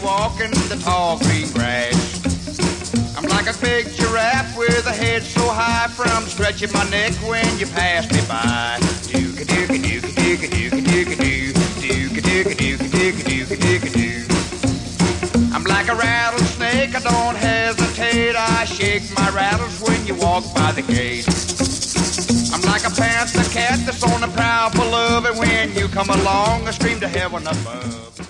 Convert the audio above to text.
walk in the tall green grass. I'm like a big giraffe with a head so high from stretching my neck when you pass me by. I'm like a rattlesnake, I don't hesitate. I shake my rattles when you walk by the gate. I'm like a panther cat that's on the prowl for love, and when you come along, I scream to heaven above.